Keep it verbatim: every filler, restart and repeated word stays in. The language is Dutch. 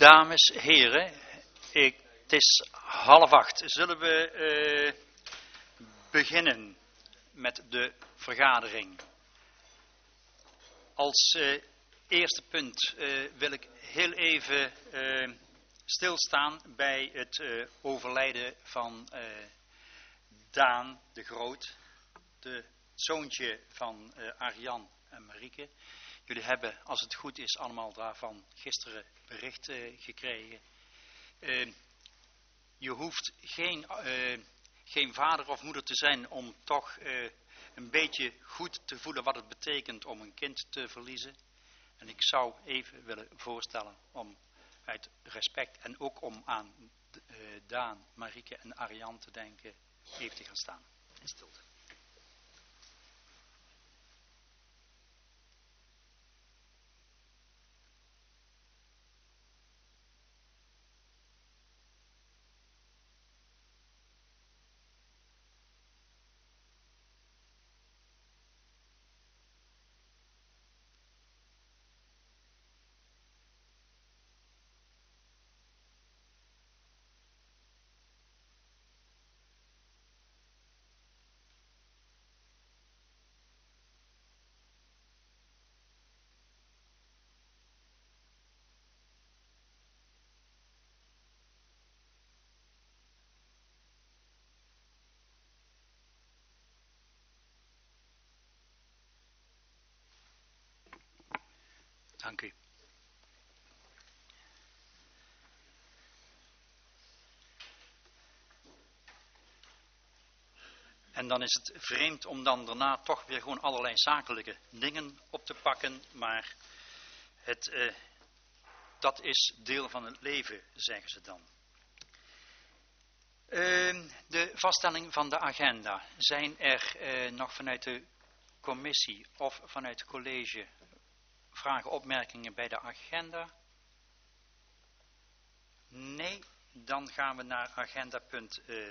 Dames, heren, ik, het is half acht. Zullen we uh, beginnen met de vergadering? Als uh, eerste punt uh, wil ik heel even uh, stilstaan bij het uh, overlijden van uh, Daan de Groot, de zoontje van uh, Arjan en Marieke. Jullie hebben, als het goed is, allemaal daarvan gisteren bericht uh, gekregen. Uh, je hoeft geen, uh, geen vader of moeder te zijn om toch uh, een beetje goed te voelen wat het betekent om een kind te verliezen. En ik zou even willen voorstellen om uit respect en ook om aan uh, Daan, Marieke en Arjan te denken, even te gaan staan in stilte. Dank u. En dan is het vreemd om dan daarna toch weer gewoon allerlei zakelijke dingen op te pakken. Maar het, uh, dat is deel van het leven, zeggen ze dan. Uh, de vaststelling van de agenda. Zijn er uh, nog vanuit de commissie of vanuit het college vragen, opmerkingen bij de agenda? Nee, dan gaan we naar agenda punt uh,